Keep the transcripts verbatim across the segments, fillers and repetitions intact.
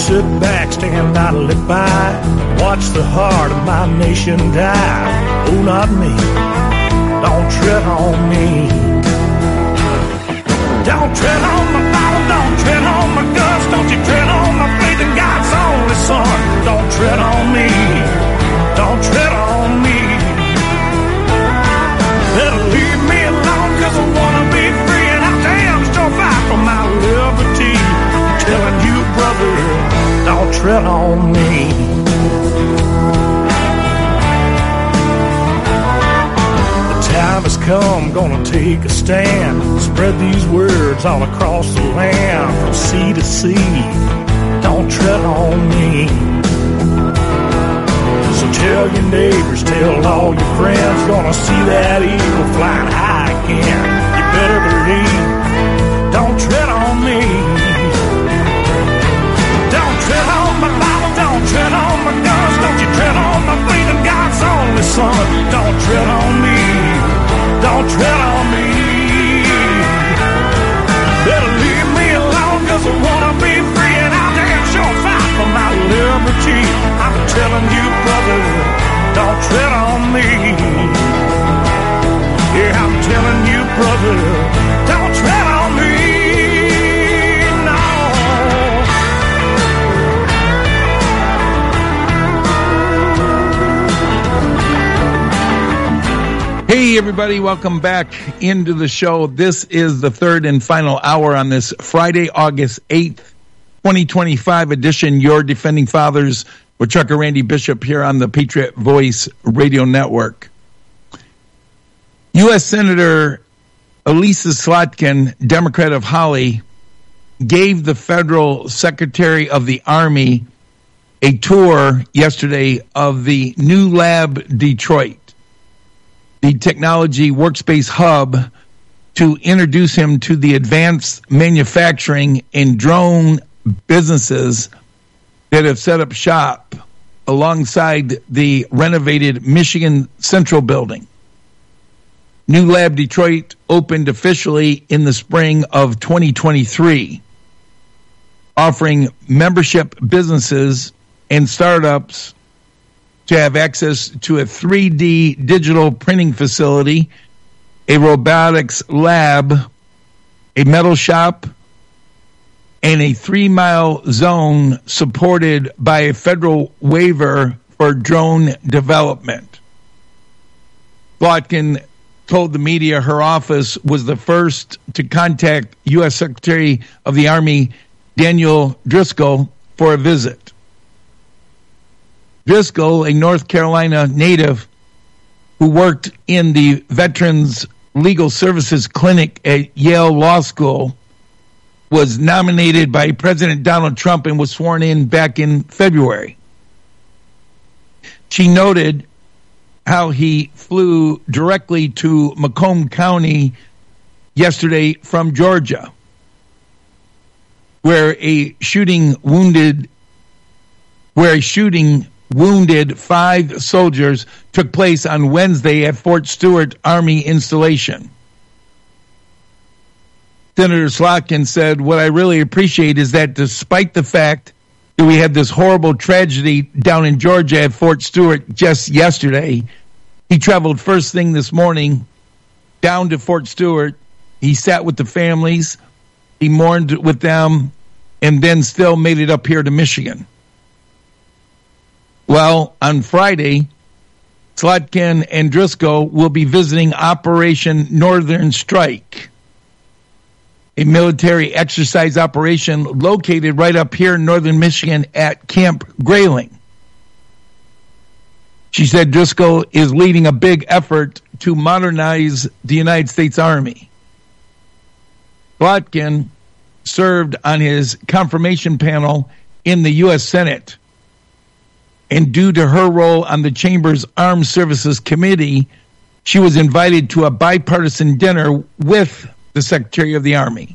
sit back, stand idly by, watch the heart of my nation die. Oh, not me. Don't tread on me. Don't tread on my Bible, don't tread on my guts, don't you tread on my faith in God's only Son. Don't tread on me. Don't tread on me. Better leave me alone, cause I wanna be free, and I damn sure fight for my liberty. I'm telling you, brother, don't tread on me. The time has come, gonna take a stand, spread these words all across the land, from sea to sea. Don't tread on me. So tell your neighbors, tell all your friends, gonna see that eagle flying high again. You better believe, don't tread on me. Don't tread on my Bible, don't tread on my guns, don't you tread on my faith in God's only Son. Don't tread on me, don't tread on me. Better leave me alone, cause I wanna be free, and I'll damn sure fight for my liberty. I'm telling you, brother, don't tread on me. Yeah, I'm telling you, brother, don't tread on me. No. Hey, everybody, welcome back into the show. This is the third and final hour on this Friday, August eighth, twenty twenty-five edition, Your Defending Fathers, with Chuck and Randy Bishop here on the Patriot Voice Radio Network. U S Senator Elissa Slotkin, Democrat of Holly, gave the federal Secretary of the Army a tour yesterday of the New Lab Detroit, the technology workspace hub, to introduce him to the advanced manufacturing and drone businesses that have set up shop alongside the renovated Michigan Central building. New Lab Detroit opened officially in the spring of twenty twenty-three, offering membership businesses and startups to have access to a three D digital printing facility, a robotics lab, a metal shop, and a three-mile zone supported by a federal waiver for drone development. Slotkin told the media her office was the first to contact U S Secretary of the Army Daniel Driscoll for a visit. Driscoll, a North Carolina native who worked in the Veterans Legal Services Clinic at Yale Law School, was nominated by President Donald Trump and was sworn in back in February. She noted how he flew directly to Macomb County yesterday from Georgia, where a shooting wounded, where a shooting wounded five soldiers took place on Wednesday at Fort Stewart Army installation. Senator Slotkin said, "What I really appreciate is that despite the fact that we had this horrible tragedy down in Georgia at Fort Stewart just yesterday, he traveled first thing this morning down to Fort Stewart. He sat with the families, he mourned with them, and then still made it up here to Michigan." Well, on Friday, Slotkin and Driscoll will be visiting Operation Northern Strike, a military exercise operation located right up here in northern Michigan at Camp Grayling. She said Driscoll is leading a big effort to modernize the United States Army. Slotkin served on his confirmation panel in the U S Senate, and due to her role on the Chamber's Armed Services Committee, she was invited to a bipartisan dinner with the Secretary of the Army.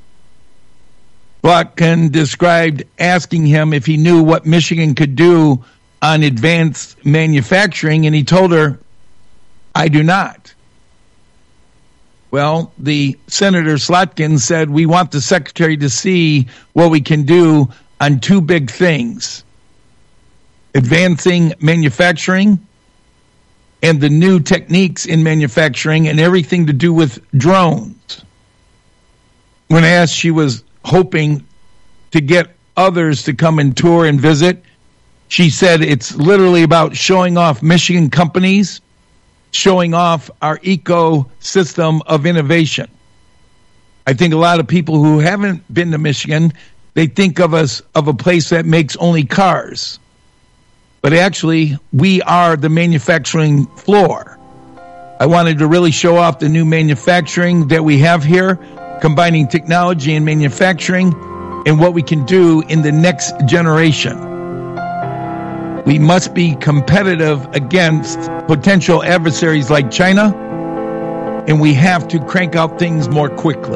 Slotkin described asking him if he knew what Michigan could do on advanced manufacturing, and he told her, "I do not." Well, the Senator Slotkin said, "We want the Secretary to see what we can do on two big things: advancing manufacturing and the new techniques in manufacturing and everything to do with drones. When asked, she was hoping to get others to come and tour and visit. She said it's literally about showing off Michigan companies, showing off our ecosystem of innovation. I think a lot of people who haven't been to Michigan, they think of us of a place that makes only cars. But actually, we are the manufacturing floor. I wanted to really show off the new manufacturing that we have here, combining technology and manufacturing, and what we can do in the next generation. We must be competitive against potential adversaries like China, and we have to crank out things more quickly.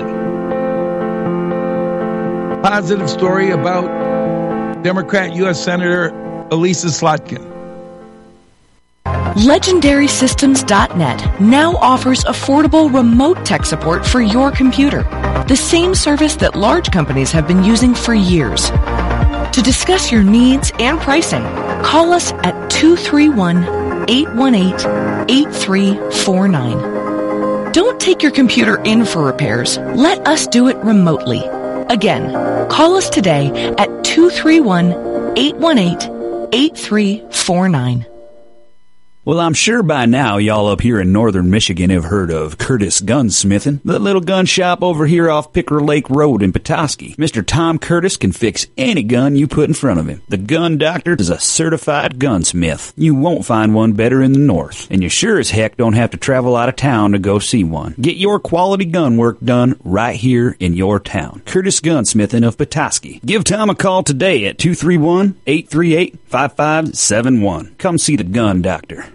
Positive story about Democrat U S Senator Elisa Slotkin. Legendary Systems dot net now offers affordable remote tech support for your computer, the same service that large companies have been using for years. To discuss your needs and pricing, call us at two three one, eight one eight, eight three four nine. Don't take your computer in for repairs. Let us do it remotely. Again, call us today at two three one, eight one eight, eight three four nine. Well, I'm sure by now y'all up here in northern Michigan have heard of Curtis Gunsmithing, the little gun shop over here off Picker Lake Road in Petoskey. Mister Tom Curtis can fix any gun you put in front of him. The Gun Doctor is a certified gunsmith. You won't find one better in the north, and you sure as heck don't have to travel out of town to go see one. Get your quality gun work done right here in your town. Curtis Gunsmithing of Petoskey. Give Tom a call today at two three one, eight three eight, five five seven one. Come see the Gun Doctor.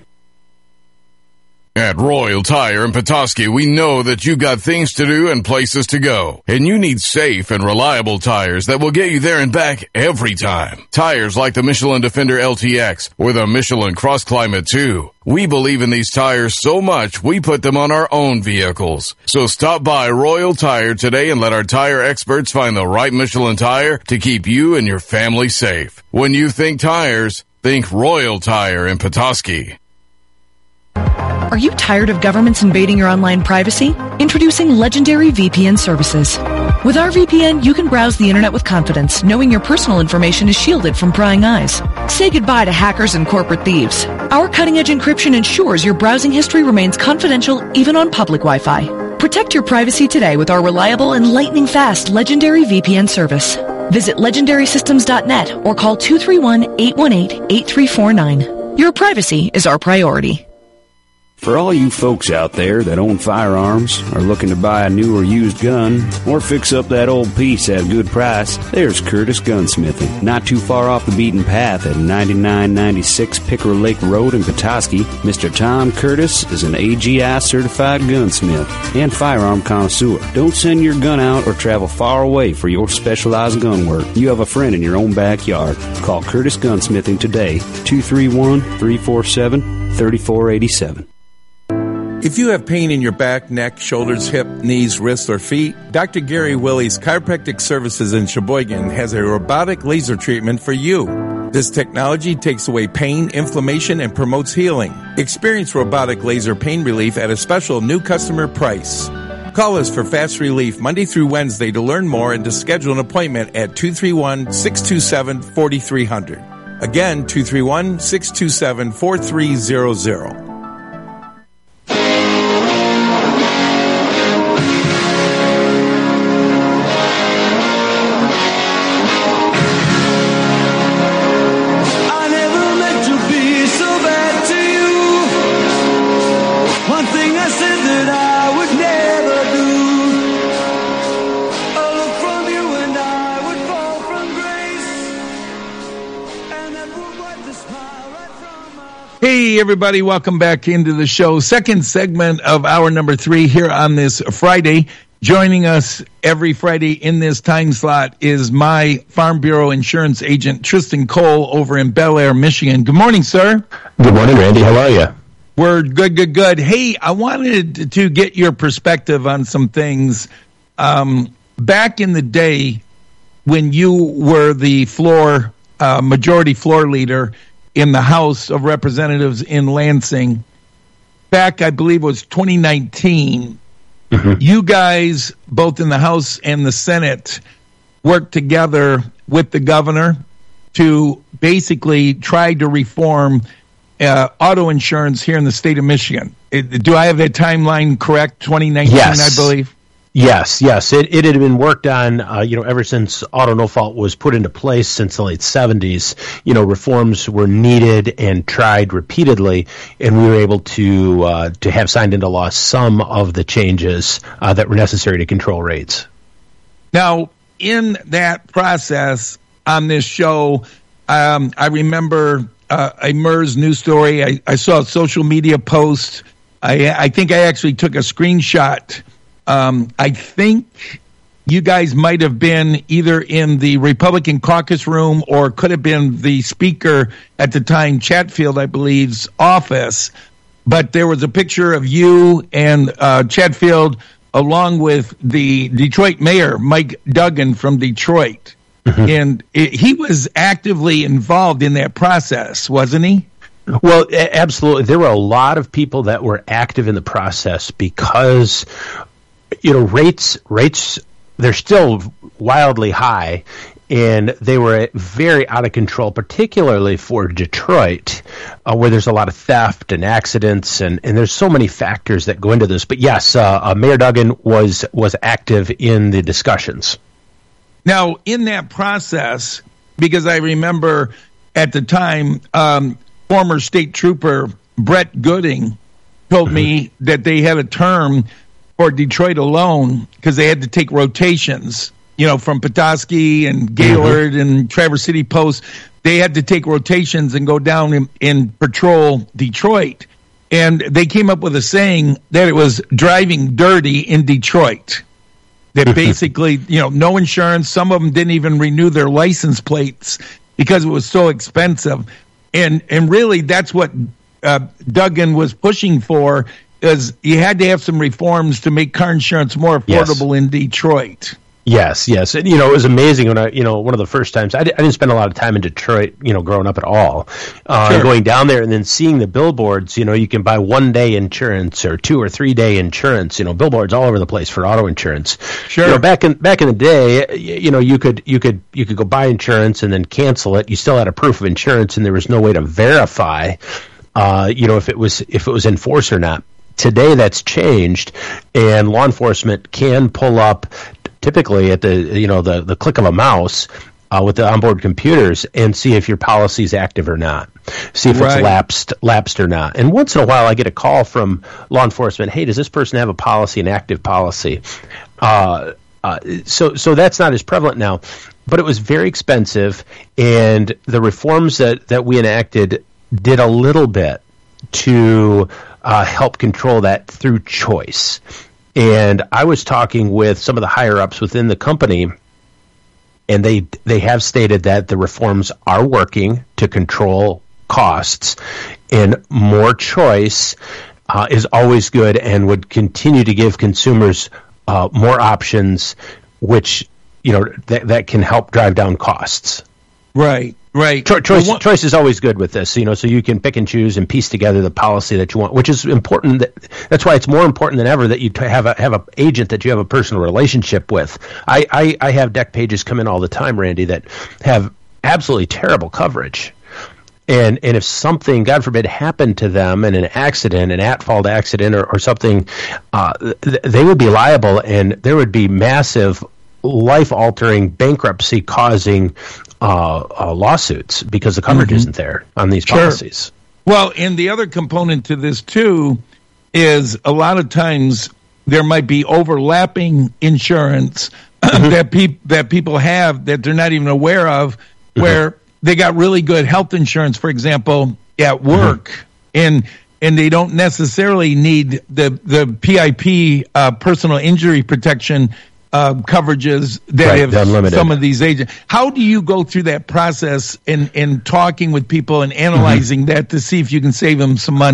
At Royal Tire in Petoskey, we know that you got things to do and places to go, and you need safe and reliable tires that will get you there and back every time. Tires like the Michelin Defender L T X or the Michelin Cross Climate two. We believe in these tires so much, we put them on our own vehicles. So stop by Royal Tire today and let our tire experts find the right Michelin tire to keep you and your family safe. When you think tires, think Royal Tire in Petoskey. Are you tired of governments invading your online privacy? Introducing Legendary V P N services. With our V P N, you can browse the internet with confidence, knowing your personal information is shielded from prying eyes. Say goodbye to hackers and corporate thieves. Our cutting-edge encryption ensures your browsing history remains confidential even on public Wi-Fi. Protect your privacy today with our reliable and lightning-fast Legendary V P N service. Visit Legendary Systems dot net or call two three one, eight one eight, eight three four nine. Your privacy is our priority. For all you folks out there that own firearms, are looking to buy a new or used gun, or fix up that old piece at a good price, there's Curtis Gunsmithing. Not too far off the beaten path at ninety-nine ninety-six Picker Lake Road in Petoskey, Mister Tom Curtis is an A G I certified gunsmith and firearm connoisseur. Don't send your gun out or travel far away for your specialized gun work. You have a friend in your own backyard. Call Curtis Gunsmithing today, two three one, three four seven, three four eight seven. If you have pain in your back, neck, shoulders, hip, knees, wrists, or feet, Doctor Gary Willie's Chiropractic Services in Sheboygan has a robotic laser treatment for you. This technology takes away pain, inflammation, and promotes healing. Experience robotic laser pain relief at a special new customer price. Call us for fast relief Monday through Wednesday to learn more and to schedule an appointment at two three one, six two seven, four three zero zero. Again, two three one, six two seven, four three zero zero. Hey, everybody, welcome back into the show. Second segment of hour number three here on this Friday. Joining us every Friday in this time slot is my Farm Bureau insurance agent, Tristan Cole, over in Bel Air, Michigan. Good morning, sir. Good morning, Randy. How are you? We're good, good, good. Hey, I wanted to get your perspective on some things. Um, back in the day, when you were the floor uh, majority floor leader in the House of Representatives in Lansing, back I believe it was twenty nineteen. Mm-hmm. You guys, both in the House and the Senate, worked together with the governor to basically try to reform uh, auto insurance here in the state of Michigan. It, do I have that timeline correct? twenty nineteen, yes. I believe. Yes, yes. It it had been worked on, uh, you know, ever since auto no fault was put into place since the late seventies. You know, reforms were needed and tried repeatedly, and we were able to uh, to have signed into law some of the changes uh, that were necessary to control rates. Now, in that process on this show, um, I remember uh, a MERS news story. I, I saw a social media post. I, I think I actually took a screenshot. Um, I think you guys might have been either in the Republican caucus room or could have been the speaker at the time, Chatfield, I believe's office. But there was a picture of you and uh, Chatfield along with the Detroit mayor, Mike Duggan from Detroit. Mm-hmm. And it, he was actively involved in that process, wasn't he? Well, absolutely. There were a lot of people that were active in the process because, you know, rates, rates, they're still wildly high, and they were very out of control, particularly for Detroit, uh, where there's a lot of theft and accidents, and, and there's so many factors that go into this. But yes, uh, uh, Mayor Duggan was was active in the discussions. Now, in that process, because I remember at the time, um, former state trooper Brett Gooding told mm-hmm. me that they had a term for Detroit alone because they had to take rotations, you know, from Petoskey and Gaylord mm-hmm. and Traverse City Post. They had to take rotations and go down and, and patrol Detroit. And they came up with a saying that it was driving dirty in Detroit. That basically, you know, no insurance. Some of them didn't even renew their license plates because it was so expensive. And and really, that's what uh, Duggan was pushing for, is you had to have some reforms to make car insurance more affordable yes. in Detroit. Yes, yes. And, you know, it was amazing when I, you know, one of the first times, I, di- I didn't spend a lot of time in Detroit, you know, growing up at all. Uh, sure. Going down there and then seeing the billboards, you know, you can buy one day insurance or two or three day insurance, you know, billboards all over the place for auto insurance. Sure. You know, back in, back in the day, you know, you could, you could, you could go buy insurance and then cancel it. You still had a proof of insurance and there was no way to verify, uh, you know, if it was, if it was in force or not. Today that's changed, and law enforcement can pull up typically at the you know the, the click of a mouse uh, with the onboard computers and see if your policy is active or not, see if right. it's lapsed lapsed or not. And once in a while, I get a call from law enforcement. Hey, does this person have a policy, an active policy? Uh, uh, so so that's not as prevalent now, but it was very expensive, and the reforms that that we enacted did a little bit to uh, help control that through choice. And I was talking with some of the higher-ups within the company, and they they have stated that the reforms are working to control costs, and more choice uh, is always good and would continue to give consumers uh, more options, which, you know, that, that can help drive down costs. Right. Right. Cho- choice, well, what, choice is always good with this, you know, so you can pick and choose and piece together the policy that you want, which is important. That, that's why it's more important than ever that you have a have an agent that you have a personal relationship with. I, I, I have deck pages come in all the time, Randy, that have absolutely terrible coverage. And and if something, God forbid, happened to them in an accident, an at-fault accident or, or something, uh, th- they would be liable, and there would be massive life-altering, bankruptcy-causing uh, uh, lawsuits because the coverage mm-hmm. isn't there on these sure. policies. Well, and the other component to this, too, is a lot of times there might be overlapping insurance mm-hmm. that, peop- that people have that they're not even aware of, mm-hmm. where they got really good health insurance, for example, at work, mm-hmm. and and they don't necessarily need the, the P I P, uh, personal injury protection Uh, coverages that right, have unlimited. Some of these agents. How do you go through that process in, in talking with people and analyzing mm-hmm. that to see if you can save them some money?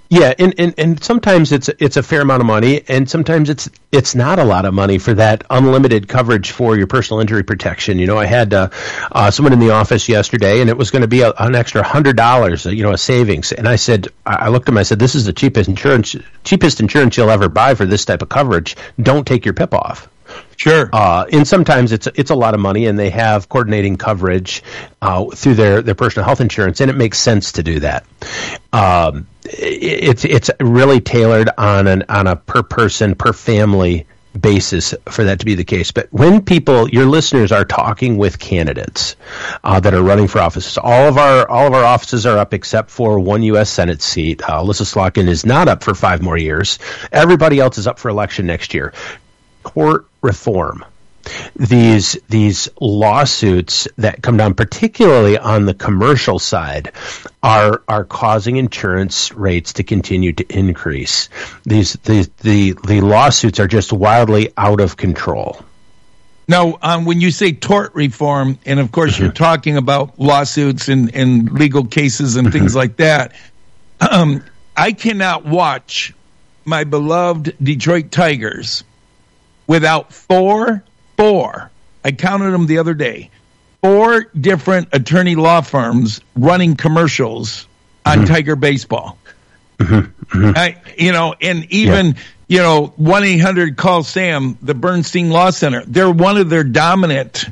Yeah, and, and, and sometimes it's it's a fair amount of money, and sometimes it's it's not a lot of money for that unlimited coverage for your personal injury protection. You know, I had uh, uh, someone in the office yesterday, and it was going to be a, an extra hundred dollars, you know, a savings. And I said, I looked at him, I said, this is the cheapest insurance cheapest insurance you'll ever buy for this type of coverage. Don't take your P I P off. Sure. Uh, and sometimes it's it's a lot of money, and they have coordinating coverage uh, through their, their personal health insurance, and it makes sense to do that. Um, it, it's it's really tailored on an on a per person, per family basis for that to be the case. But when people, your listeners, are talking with candidates uh, that are running for offices, all of our all of our offices are up except for one U S Senate seat. Uh, Alyssa Slotkin is not up for five more years. Everybody else is up for election next year. Tort reform. These these lawsuits that come down, particularly on the commercial side, are are causing insurance rates to continue to increase. These the the, the lawsuits are just wildly out of control. Now, um, when you say tort reform, and of course mm-hmm. you're talking about lawsuits and, and legal cases and things like that, um, I cannot watch my beloved Detroit Tigers without four, four, I counted them the other day, four different attorney law firms running commercials on mm-hmm. Tiger baseball. Mm-hmm. Mm-hmm. I, you know, and even, yeah. you know, one eight hundred call Sam, the Bernstein Law Center, they're one of their dominant,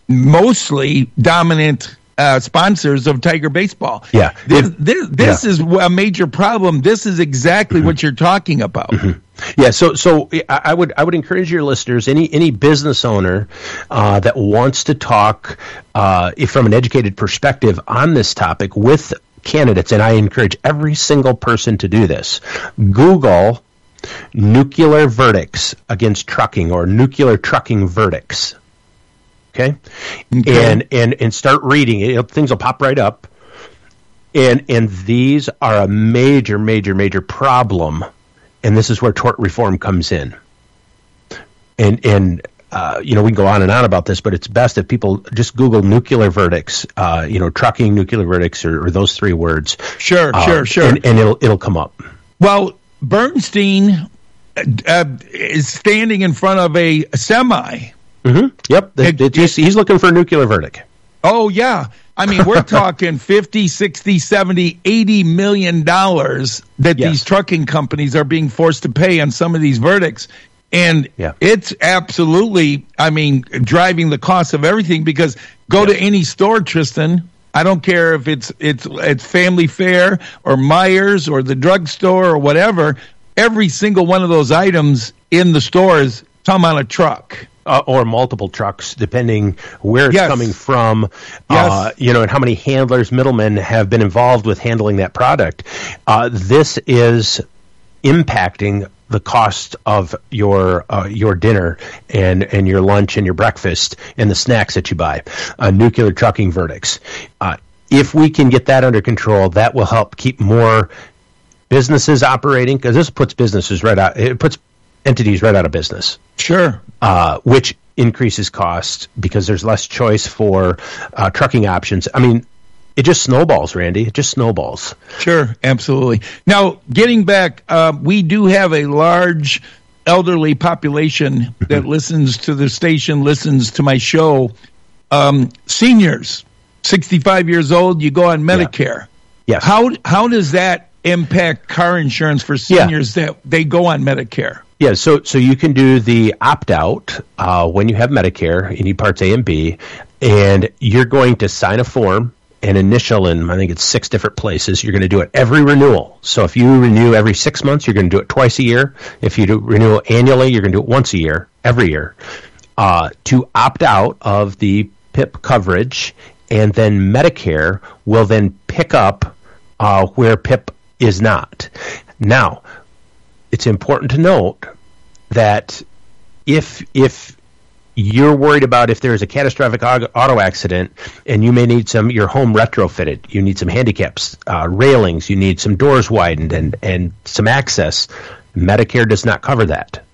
mostly dominant uh, sponsors of Tiger baseball. Yeah. This, this, this yeah. is a major problem. This is exactly mm-hmm. what you're talking about. Mm-hmm. Yeah, so so I would I would encourage your listeners, any any business owner uh, that wants to talk uh, from an educated perspective on this topic with candidates, and I encourage every single person to do this. Google nuclear verdicts against trucking or nuclear trucking verdicts. Okay, okay. and and and start reading it. Things will pop right up, and and these are a major major major problem. And this is where tort reform comes in. And, and uh, you know, we can go on and on about this, but it's best if people just Google nuclear verdicts, uh, you know, trucking nuclear verdicts or, or those three words. Sure, uh, sure, sure. And, and it'll it'll come up. Well, Bernstein uh, is standing in front of a semi. Mm-hmm. Yep. It, it, he's, he's looking for a nuclear verdict. Oh, yeah. I mean, we're talking fifty, sixty, seventy, eighty million dollars that yes. these trucking companies are being forced to pay on some of these verdicts. And yeah. it's absolutely, I mean, driving the cost of everything, because go yes. to any store, Tristan, I don't care if it's it's it's Family Fare or Myers or the drugstore or whatever, every single one of those items in the stores come on a truck. Uh, or multiple trucks, depending where it's yes. coming from, yes. uh, you know, and how many handlers, middlemen have been involved with handling that product. Uh, this is impacting the cost of your uh, your dinner and, and your lunch and your breakfast and the snacks that you buy. Uh, nuclear trucking verdicts. Uh, if we can get that under control, that will help keep more businesses operating, because this puts businesses right out. It puts entities right out of business. Sure. Uh, which increases cost because there's less choice for uh, trucking options. I mean, it just snowballs, Randy. It just snowballs. Sure, absolutely. Now, getting back, uh, we do have a large elderly population that listens to the station, listens to my show. Um, seniors, sixty-five years old, you go on Medicare. Yeah. Yes. How how does that impact car insurance for seniors yeah. that they go on Medicare? Yeah, so so you can do the opt-out uh, when you have Medicare. You need Parts A and B, and you're going to sign a form and initial in, I think it's six different places. You're going to do it every renewal. So if you renew every six months, you're going to do it twice a year. If you do renew annually, you're going to do it once a year, every year, uh, to opt out of the P I P coverage, and then Medicare will then pick up uh, where P I P is not. Now, it's important to note that if if you're worried about if there's a catastrophic auto accident and you may need some your home retrofitted, you need some handicaps, uh, railings, you need some doors widened and, and some access, Medicare does not cover that.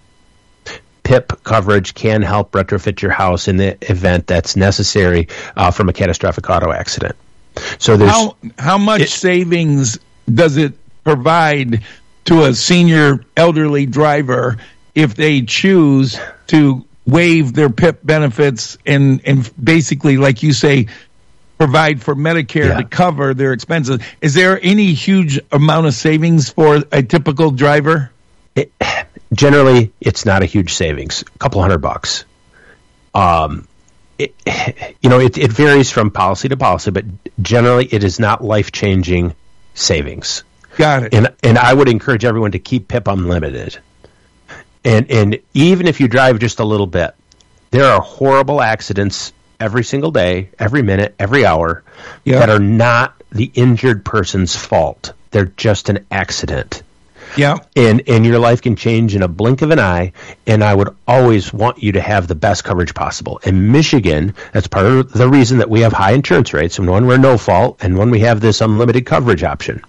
P I P coverage can help retrofit your house in the event that's necessary uh, from a catastrophic auto accident. So there's how how much it, savings does it provide to a senior elderly driver if they choose to waive their P I P benefits and, and basically, like you say, provide for Medicare yeah. to cover their expenses? Is there any huge amount of savings for a typical driver? It, generally, it's not a huge savings, a couple hundred bucks. Um, it, you know, it, it varies from policy to policy, but generally it is not life-changing savings. Got it. And and I would encourage everyone to keep P I P unlimited. And and even if you drive just a little bit, there are horrible accidents every single day, every minute, every hour yeah. that are not the injured person's fault. They're just an accident. Yeah. And and your life can change in a blink of an eye, and I would always want you to have the best coverage possible. In Michigan, that's part of the reason that we have high insurance rates, and when we're no fault, and when we have this unlimited coverage option.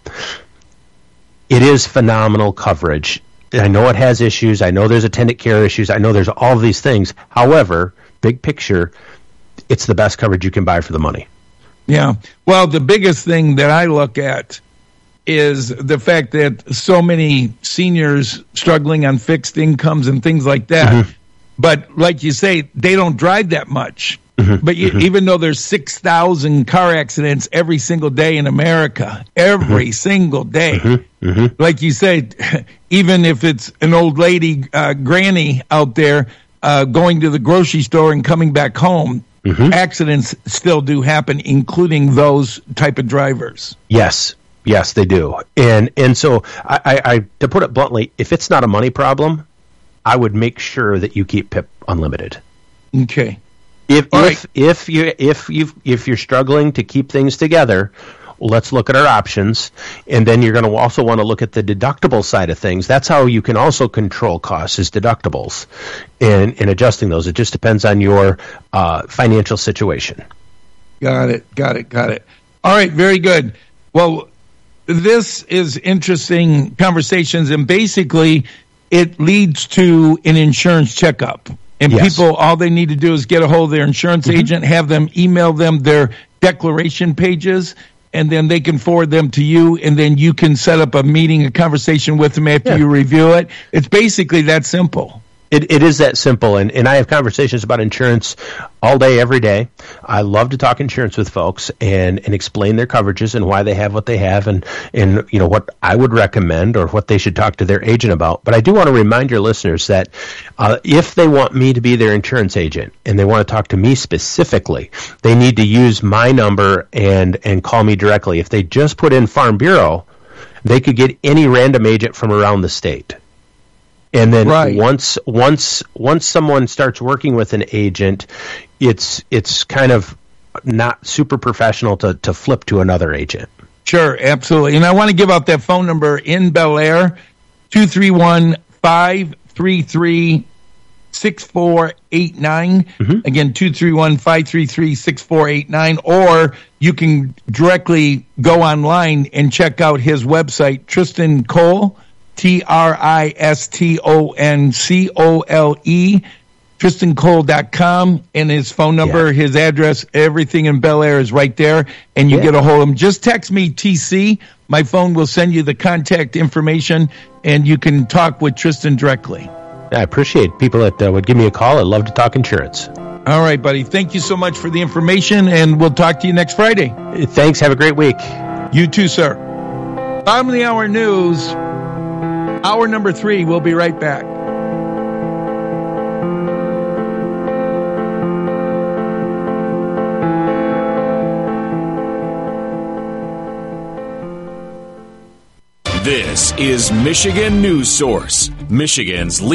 It is phenomenal coverage. I know it has issues. I know there's attendant care issues. I know there's all of these things. However, big picture, it's the best coverage you can buy for the money. Yeah. Well, the biggest thing that I look at is the fact that so many seniors struggling on fixed incomes and things like that. Mm-hmm. But like you say, they don't drive that much. Mm-hmm. But you, mm-hmm. even though there's six thousand car accidents every single day in America, every mm-hmm. single day, mm-hmm. Mm-hmm. like you say, even if it's an old lady, uh, granny out there uh, going to the grocery store and coming back home, mm-hmm. accidents still do happen, including those type of drivers. Yes. Yes, they do. And and so, I, I, I to put it bluntly, if it's not a money problem, I would make sure that you keep P I P unlimited. Okay. If All if, right. if you if you if you're struggling to keep things together, well, let's look at our options, and then you're going to also want to look at the deductible side of things. That's how you can also control costs, is deductibles, and and adjusting those. It just depends on your uh, financial situation. Got it. Got it. Got it. All right. Very good. Well, this is interesting conversations, and basically it leads to an insurance checkup. And yes. people, all they need to do is get a hold of their insurance mm-hmm. agent, have them email them their declaration pages, and then they can forward them to you, and then you can set up a meeting, a conversation with them after yeah. you review it. It's basically that simple. It, it is that simple, and, and I have conversations about insurance all day, every day. I love to talk insurance with folks and, and explain their coverages and why they have what they have, and, and you know what I would recommend or what they should talk to their agent about. But I do want to remind your listeners that uh, if they want me to be their insurance agent and they want to talk to me specifically, they need to use my number and, and call me directly. If they just put in Farm Bureau, they could get any random agent from around the state. And then right. once once once someone starts working with an agent, it's it's kind of not super professional to, to flip to another agent. Sure, absolutely. And I want to give out that phone number in Bel Air, two three one, five three three, six four eight nine. Mm-hmm. Again, two three one, five three three, six four eight nine. Or you can directly go online and check out his website, Tristan Cole. T R I S T O N C O L E, Tristan Cole dot com, and his phone number, yeah. his address, everything in Bel Air is right there, and you yeah. get a hold of him. Just text me T C. My phone will send you the contact information, and you can talk with Tristan directly. I appreciate people that uh, would give me a call. I'd love to talk insurance. All right, buddy. Thank you so much for the information, and we'll talk to you next Friday. Thanks. Have a great week. You too, sir. Bottom of the hour news. Hour number three, we'll be right back. This is Michigan News Source, Michigan's